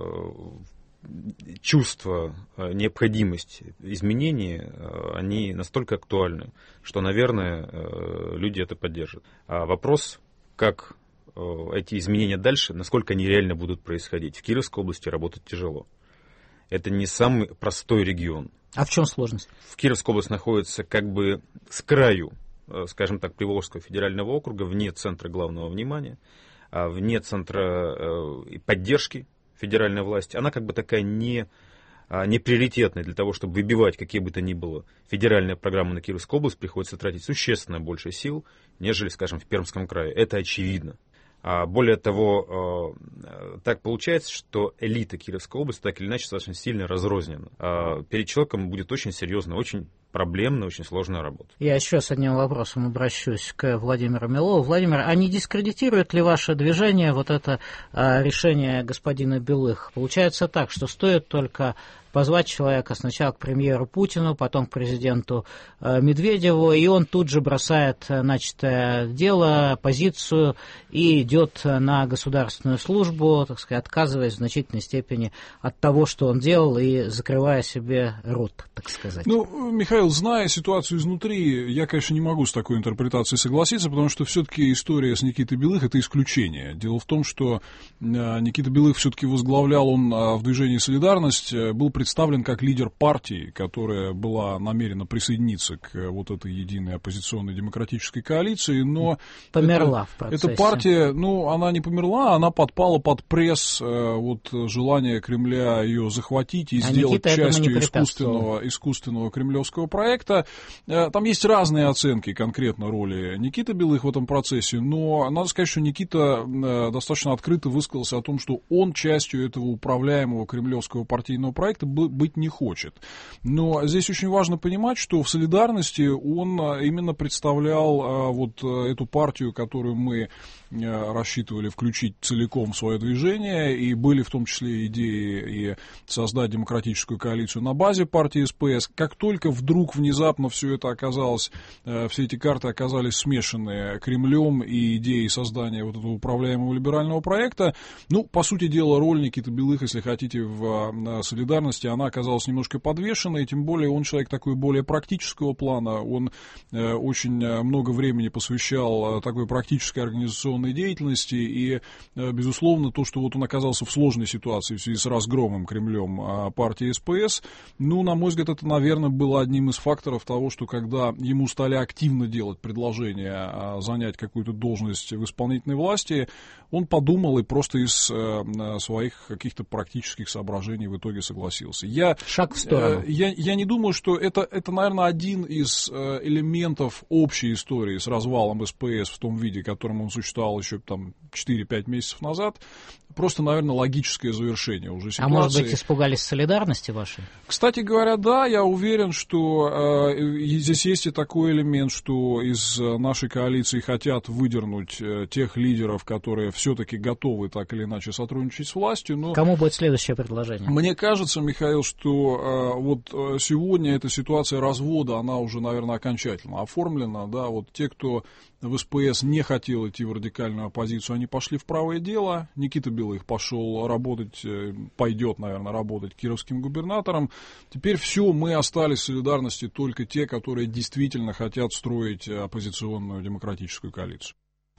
чувство, необходимость изменений, они настолько актуальны, что, наверное, люди это поддержат. А вопрос, как эти изменения дальше, насколько они реально будут происходить. В Кировской области работать тяжело. Это не самый простой регион. А в чем сложность? В Кировской области находится как бы с краю, скажем так, Приволжского федерального округа, вне центра главного внимания, вне центра поддержки федеральной власти. Она как бы такая не приоритетная для того, чтобы выбивать какие бы то ни было федеральные программы на Кировскую область, приходится тратить существенно больше сил, нежели, скажем, в Пермском крае. Это очевидно. Более того, так получается, что элита Кировской области так или иначе достаточно сильно разрознена. Перед человеком будет очень серьезная, очень проблемная, очень сложная работа. Я еще с одним вопросом обращусь к Владимиру Милову. Владимир, а не дискредитирует ли ваше движение вот это решение господина Белых? Получается так, что стоит только позвать человека сначала к премьеру Путину, потом к президенту Медведеву, и он тут же бросает начатое дело, позицию и идет на государственную службу, так сказать, отказываясь в значительной степени от того, что он делал, и закрывая себе рот, так сказать. Ну, Михаил, зная ситуацию изнутри, я, конечно, не могу с такой интерпретацией согласиться, потому что все-таки история с Никитой Белых – это исключение. Дело в том, что Никита Белых все-таки возглавлял, он в движении «Солидарность», был представлен как лидер партии, которая была намерена присоединиться к вот этой единой оппозиционной демократической коалиции, но померла в процессе. Эта партия, ну, она не померла, она подпала под пресс вот желания Кремля ее захватить и сделать частью искусственного кремлевского проекта. Там есть разные оценки конкретно роли Никиты Белых в этом процессе, но надо сказать, что Никита достаточно открыто высказался о том, что он частью этого управляемого кремлевского партийного проекта быть не хочет. Но здесь очень важно понимать, что в «Солидарности» он именно представлял вот эту партию, которую мы рассчитывали включить целиком в свое движение, и были в том числе идеи и создать демократическую коалицию на базе партии СПС. Как только вдруг внезапно все это оказалось, все эти карты оказались смешаны Кремлем и идеей создания вот этого управляемого либерального проекта, ну, по сути дела, роль Никиты Белых, если хотите, в «Солидарности», она оказалась немножко подвешенной, тем более он человек такой более практического плана, он очень много времени посвящал такой практической организационной деятельности, и, безусловно, то, что вот он оказался в сложной ситуации в связи с разгромом Кремлем партии СПС, ну, на мой взгляд, это, наверное, было одним из факторов того, что когда ему стали активно делать предложение занять какую-то должность в исполнительной власти, он подумал и просто из своих каких-то практических соображений в итоге согласился. Шаг в сторону. Я не думаю, что это, наверное, один из элементов общей истории с развалом СПС в том виде, которым он существовал еще там 4-5 месяцев назад. Просто, наверное, логическое завершение уже ситуации. А может быть, испугались солидарности вашей? Кстати говоря, да, я уверен, что здесь есть и такой элемент, что из нашей коалиции хотят выдернуть тех лидеров, которые все-таки готовы так или иначе сотрудничать с властью. Но кому будет следующее предложение? Мне кажется, Михаил, что вот сегодня эта ситуация развода, она уже, наверное, окончательно оформлена. Да? Вот те, кто в СПС не хотел идти в радикальную оппозицию, они пошли в правое дело. Никита Белых пошел работать, пойдет, наверное, работать кировским губернатором. Теперь все, мы остались в «Солидарности» только те, которые действительно хотят строить оппозиционную демократическую коалицию.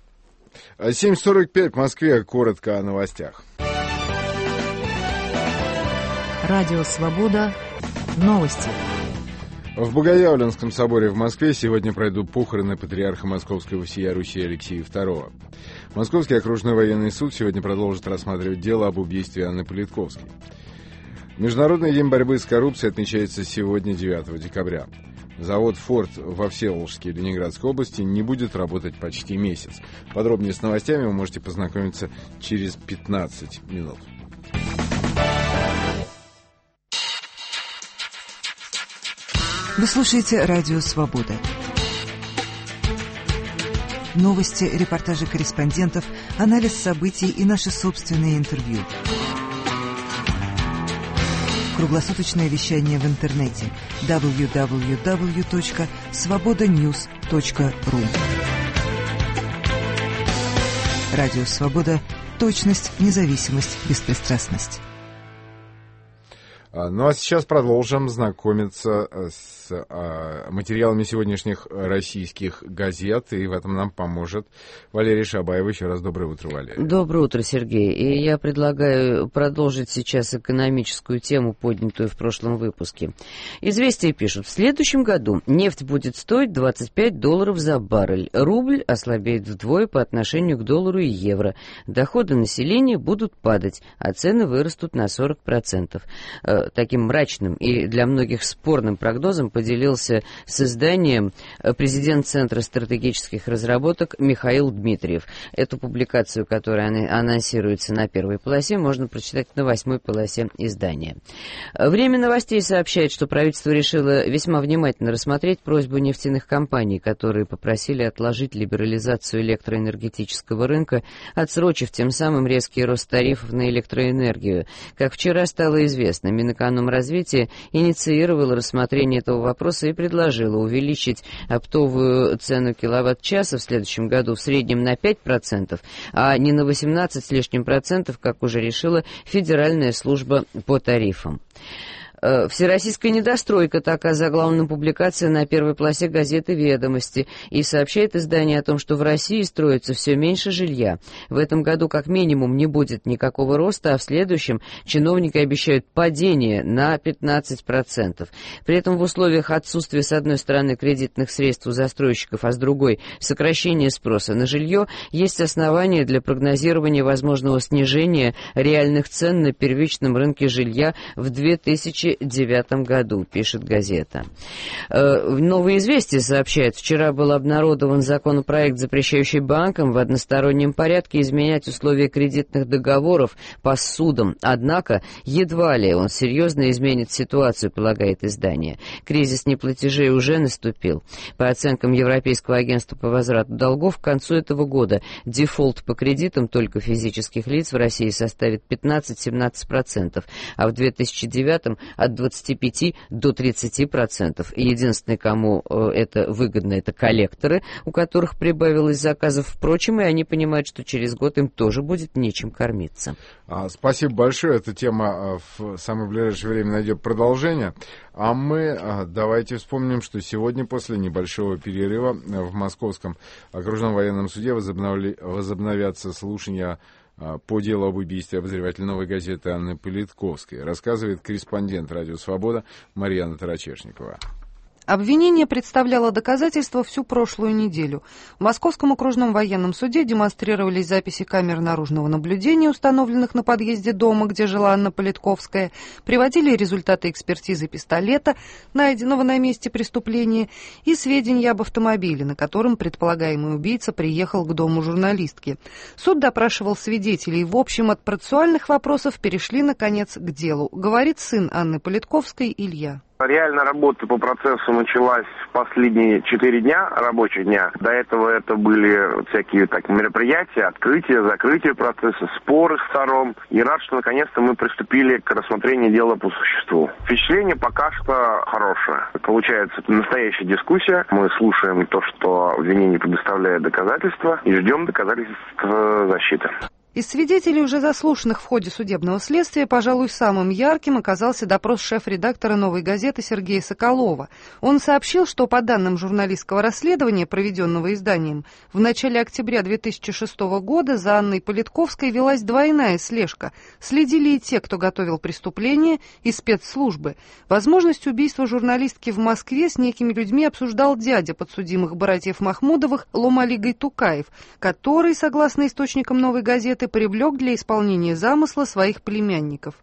7:45 в Москве. Коротко о новостях. Радио «Свобода». Новости. В Богоявленском соборе в Москве сегодня пройдут похороны патриарха Московского всея Руси Алексея II. Московский окружной военный суд сегодня продолжит рассматривать дело об убийстве Анны Политковской. Международный день борьбы с коррупцией отмечается сегодня, 9 декабря. Завод «Форд» во Всеволожске Ленинградской области не будет работать почти месяц. Подробнее с новостями вы можете познакомиться через 15 минут. Вы слушаете «Радио Свобода». Новости, репортажи корреспондентов, анализ событий и наши собственные интервью. Круглосуточное вещание в интернете www.svobodanews.ru. Радио Свобода. Точность, независимость, беспристрастность. Ну а сейчас продолжим знакомиться с материалами сегодняшних российских газет, и в этом нам поможет Валерия Шабаева. Еще раз доброе утро, Валерия. Доброе утро, Сергей. И я предлагаю продолжить сейчас экономическую тему, поднятую в прошлом выпуске. «Известия» пишут: в следующем году нефть будет стоить $25 за баррель, рубль ослабеет вдвое по отношению к доллару и евро, доходы населения будут падать, а цены вырастут на 40%. Таким мрачным и для многих спорным прогнозом поделился с изданием президент Центра стратегических разработок Михаил Дмитриев. Эту публикацию, которая анонсируется на первой полосе, можно прочитать на 8-й полосе издания. «Время новостей» сообщает, что правительство решило весьма внимательно рассмотреть просьбу нефтяных компаний, которые попросили отложить либерализацию электроэнергетического рынка, отсрочив тем самым резкий рост тарифов на электроэнергию. Как вчера стало известно, Минэкономразвития инициировала рассмотрение этого вопроса и предложила увеличить оптовую цену киловатт-часа в следующем году в среднем на 5%, а не на 18 с лишним процентов, как уже решила Федеральная служба по тарифам. «Всероссийская недостройка» — так озаглавлена публикация на первой полосе газеты «Ведомости», и сообщает издание о том, что в России строится все меньше жилья. В этом году как минимум не будет никакого роста, а в следующем чиновники обещают падение на 15%. При этом в условиях отсутствия с одной стороны кредитных средств у застройщиков, а с другой сокращения спроса на жилье, есть основания для прогнозирования возможного снижения реальных цен на первичном рынке жилья в 2009 году, пишет газета. «Новые известия» сообщают: вчера был обнародован законопроект, запрещающий банкам в одностороннем порядке изменять условия кредитных договоров по ссудам. Однако едва ли он серьезно изменит ситуацию, полагает издание. Кризис неплатежей уже наступил. По оценкам Европейского агентства по возврату долгов, к концу этого года дефолт по кредитам только физических лиц в России составит 15-17%, а в 2009 от 25 до 30%. И единственные, кому это выгодно, это коллекторы, у которых прибавилось заказов. Впрочем, и они понимают, что через год им тоже будет нечем кормиться. Спасибо большое. Эта тема в самое ближайшее время найдет продолжение. А мы давайте вспомним, что сегодня после небольшого перерыва в Московском окружном военном суде возобновятся слушания по делу об убийстве обозревателя «Новой газеты» Анны Политковской, рассказывает корреспондент «Радио Свобода» Марьяна Тарачешникова. Обвинение представляло доказательства всю прошлую неделю. В Московском окружном военном суде демонстрировались записи камер наружного наблюдения, установленных на подъезде дома, где жила Анна Политковская, приводили результаты экспертизы пистолета, найденного на месте преступления, и сведения об автомобиле, на котором предполагаемый убийца приехал к дому журналистки. Суд допрашивал свидетелей, и в общем от процессуальных вопросов перешли, наконец, к делу, говорит сын Анны Политковской Илья. Реально работа по процессу началась в последние 4 дня, рабочих дня. До этого это были всякие мероприятия, открытие, закрытие процесса, споры сторон. И рад, что наконец-то мы приступили к рассмотрению дела по существу. Впечатление пока что хорошее. Получается настоящая дискуссия. Мы слушаем то, что обвинение предоставляет доказательства, и ждем доказательств защиты. Из свидетелей, уже заслушанных в ходе судебного следствия, пожалуй, самым ярким оказался допрос шеф-редактора «Новой газеты» Сергея Соколова. Он сообщил, что по данным журналистского расследования, проведенного изданием, в начале октября 2006 года за Анной Политковской велась двойная слежка. Следили и те, кто готовил преступление, и спецслужбы. Возможность убийства журналистки в Москве с некими людьми обсуждал дядя подсудимых братьев Махмудовых Ломали Гайтукаев, который, согласно источникам «Новой газеты», привлек для исполнения замысла своих племянников.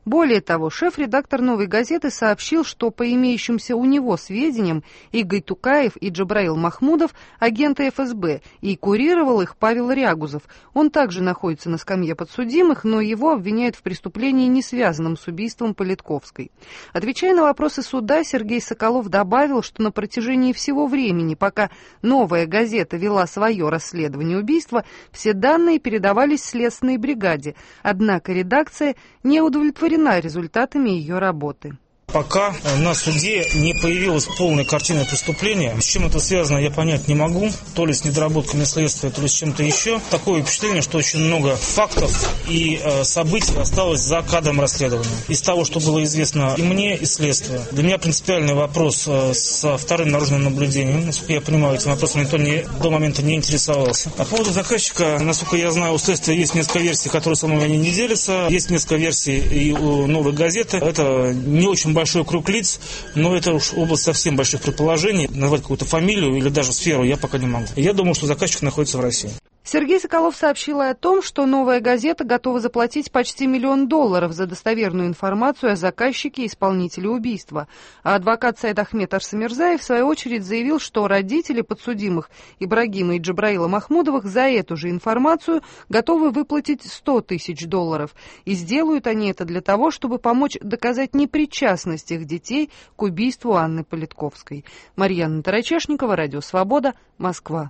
Более того, шеф-редактор «Новой газеты» сообщил, что по имеющимся у него сведениям Игорь Тукаев и Джабраил Махмудов – агенты ФСБ, и курировал их Павел Рягузов. Он также находится на скамье подсудимых, но его обвиняют в преступлении, не связанном с убийством Политковской. Отвечая на вопросы суда, Сергей Соколов добавил, что на протяжении всего времени, пока «Новая газета» вела свое расследование убийства, все данные передавались следственной бригаде, однако редакция не удовлетворена результатами ее работы. Пока на суде не появилась полная картина преступления. С чем это связано, я понять не могу. То ли с недоработками следствия, то ли с чем-то еще. Такое впечатление, что очень много фактов и событий осталось за кадром расследования. Из того, что было известно и мне, и следствию. Для меня принципиальный вопрос со вторым наружным наблюдением. Насколько я понимаю, этим вопросом никто до момента не интересовался. По поводу заказчика, насколько я знаю, у следствия есть несколько версий, которые со мной они не делятся. Есть несколько версий и у «Новой газеты». Это не очень большой круг лиц, но это уж область совсем больших предположений. Назвать какую-то фамилию или даже сферу я пока не могу. Я думаю, что заказчик находится в России. Сергей Соколов сообщил о том, что «Новая газета» готова заплатить почти $1 миллион за достоверную информацию о заказчике и исполнителе убийства. А адвокат Саид Ахмед Арсамирзаев в свою очередь заявил, что родители подсудимых Ибрагима и Джабраила Махмудовых за эту же информацию готовы выплатить $100 тысяч. И сделают они это для того, чтобы помочь доказать непричастность их детей к убийству Анны Политковской. Марьяна Тарачешникова, Радио Свобода, Москва.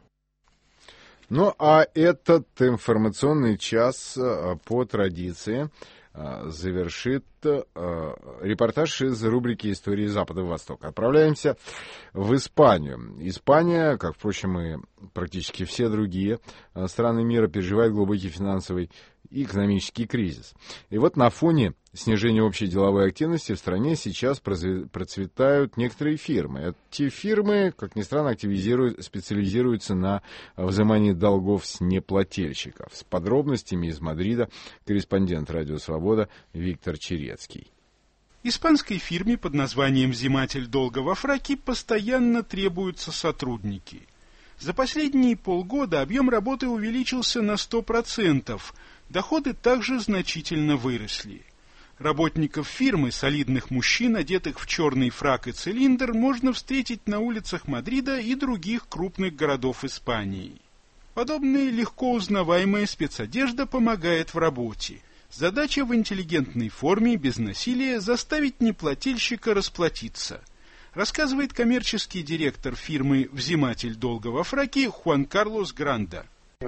Ну, а этот информационный час по традиции завершит репортаж из рубрики «Истории Запада и Востока». Отправляемся в Испанию. Испания, как, впрочем, и практически все другие страны мира, переживает глубокий финансовый и экономический кризис. И вот на фоне снижения общей деловой активности в стране сейчас процветают некоторые фирмы. Эти фирмы, как ни странно, специализируются на взимании долгов с неплательщиков. С подробностями из Мадрида корреспондент «Радио Свобода» Виктор Черецкий. Испанской фирме под названием «Взиматель долга во фраке» постоянно требуются сотрудники. За последние полгода объем работы увеличился на 100%, доходы также значительно выросли. Работников фирмы, солидных мужчин, одетых в черный фрак и цилиндр, можно встретить на улицах Мадрида и других крупных городов Испании. Подобная легко узнаваемая спецодежда помогает в работе. Задача в интеллигентной форме, без насилия, заставить неплательщика расплатиться, рассказывает коммерческий директор фирмы «Взиматель долга во фраке» Хуан Карлос Гранда.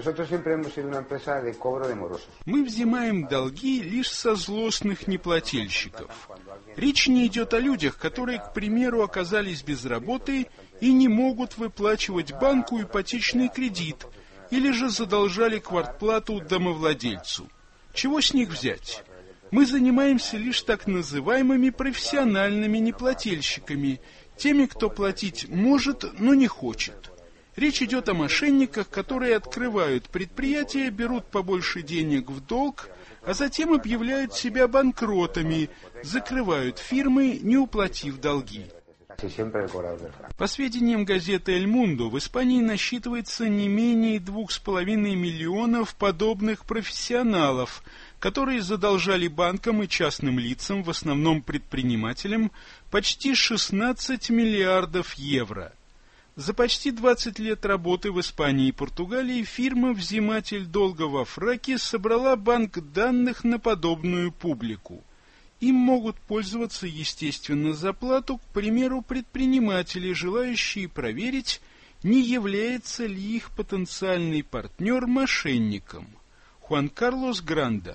Мы взимаем долги лишь со злостных неплательщиков. Речь не идет о людях, которые, к примеру, оказались без работы и не могут выплачивать банку ипотечный кредит или же задолжали квартплату домовладельцу. Чего с них взять? Мы занимаемся лишь так называемыми профессиональными неплательщиками, теми, кто платить может, но не хочет. Речь идет о мошенниках, которые открывают предприятия, берут побольше денег в долг, а затем объявляют себя банкротами, закрывают фирмы, не уплатив долги. По сведениям газеты «Эль Мундо», в Испании насчитывается не менее 2,5 миллионов подобных профессионалов, которые задолжали банкам и частным лицам, в основном предпринимателям, почти 16 миллиардов евро. За почти 20 лет работы в Испании и Португалии фирма «Взиматель долга во фраке» собрала банк данных на подобную публику. Им могут пользоваться, естественно, за плату, к примеру, предприниматели, желающие проверить, не является ли их потенциальный партнер мошенником. Хуан Карлос Гранда.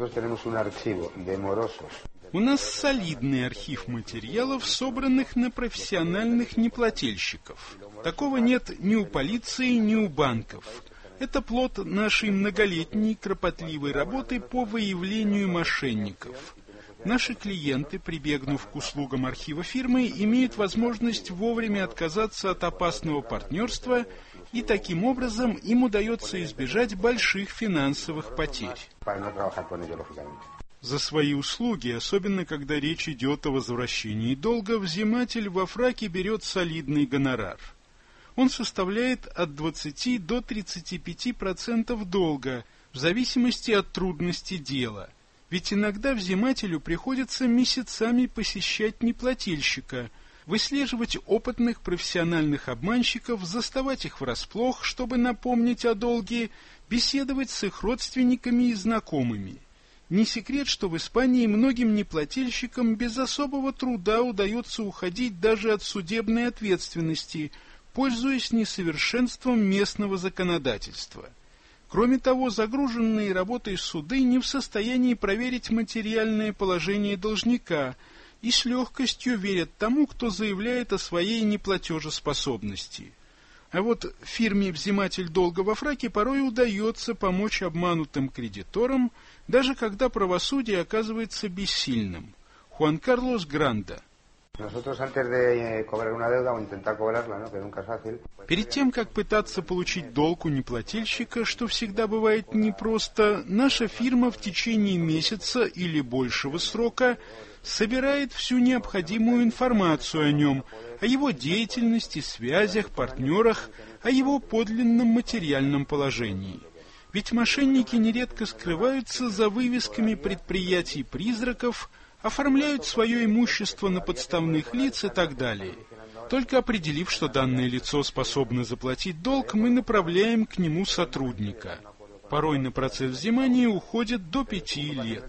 У нас солидный архив материалов, собранных на профессиональных неплательщиков. Такого нет ни у полиции, ни у банков. Это плод нашей многолетней кропотливой работы по выявлению мошенников. Наши клиенты, прибегнув к услугам архива фирмы, имеют возможность вовремя отказаться от опасного партнерства, и таким образом им удается избежать больших финансовых потерь. За свои услуги, особенно когда речь идет о возвращении долга, взиматель во фраке берет солидный гонорар. Он составляет от 20 до 35% долга, в зависимости от трудности дела. Ведь иногда взимателю приходится месяцами посещать неплательщика, выслеживать опытных профессиональных обманщиков, заставать их врасплох, чтобы напомнить о долге, беседовать с их родственниками и знакомыми. Не секрет, что в Испании многим неплательщикам без особого труда удается уходить даже от судебной ответственности, пользуясь несовершенством местного законодательства. Кроме того, загруженные работой суды не в состоянии проверить материальное положение должника и с легкостью верят тому, кто заявляет о своей неплатежеспособности. А вот фирме «Взиматель долга во фраке» порой удается помочь обманутым кредиторам, даже когда правосудие оказывается бессильным. Хуан Карлос Гранда. Перед тем, как пытаться получить долг у неплательщика, что всегда бывает непросто, наша фирма в течение месяца или большего срока собирает всю необходимую информацию о нем, о его деятельности, связях, партнерах, о его подлинном материальном положении. Ведь мошенники нередко скрываются за вывесками предприятий-призраков, оформляют свое имущество на подставных лиц и так далее. Только определив, что данное лицо способно заплатить долг, мы направляем к нему сотрудника. Порой на процесс взимания уходит до 5 лет.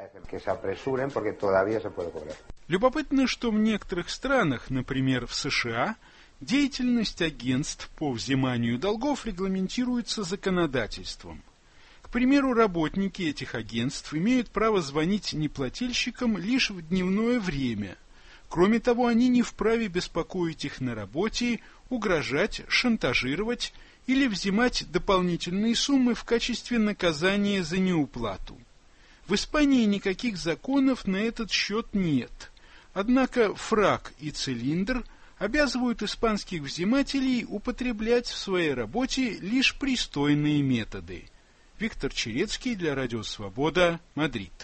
Любопытно, что в некоторых странах, например, в США, деятельность агентств по взиманию долгов регламентируется законодательством. К примеру, работники этих агентств имеют право звонить неплательщикам лишь в дневное время. Кроме того, они не вправе беспокоить их на работе, угрожать, шантажировать или взимать дополнительные суммы в качестве наказания за неуплату. В Испании никаких законов на этот счет нет. Однако фрак и цилиндр обязывают испанских взимателей употреблять в своей работе лишь пристойные методы. Виктор Черецкий для Радио Свобода, Мадрид.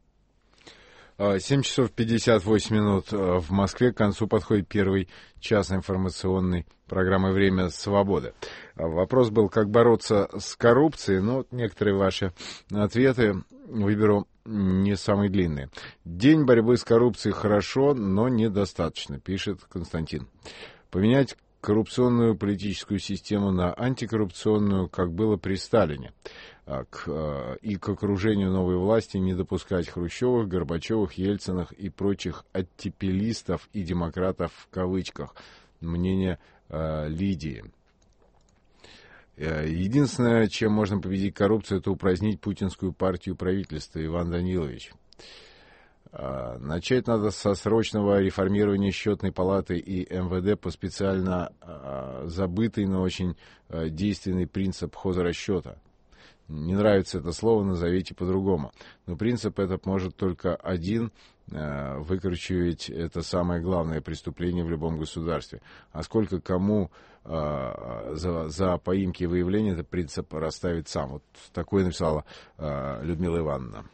7 часов 58 минут в Москве. К концу подходит первый час информационной программы «Время свободы». Вопрос был, как бороться с коррупцией, но некоторые ваши ответы выберу не самые длинные. День борьбы с коррупцией хорошо, но недостаточно, пишет Константин. Поменять коррупционную политическую систему на антикоррупционную, как было при Сталине, и к окружению новой власти не допускать Хрущевых, Горбачевых, Ельциных и прочих оттепелистов и демократов в кавычках. Мнение Лидии. Единственное, чем можно победить коррупцию, это упразднить путинскую партию правительства. Иван Данилович. Начать надо со срочного реформирования Счетной палаты и МВД по специально забытый, но очень действенный принцип хозрасчета. Не нравится это слово, назовите по-другому. Но принцип этот может только один выкручивать это самое главное преступление в любом государстве. А сколько кому за поимки и выявление этот принцип расставит сам. Вот такое написала Людмила Ивановна.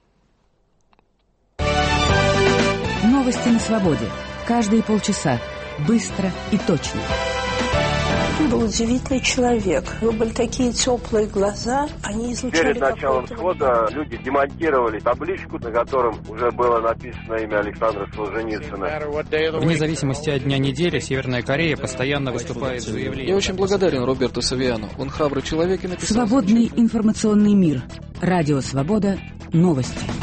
Новости на свободе. Каждые полчаса. Быстро и точно. Он был удивительный человек. У него были такие теплые глаза, они излучали... Перед началом схода люди демонтировали табличку, на котором уже было написано имя Александра Солженицына. Вне зависимости от дня недели, Северная Корея постоянно выступает с заявлением. Я очень благодарен Роберту Савиану. Он храбрый человек и написал... Свободный информационный мир. Радио Свобода. Новости.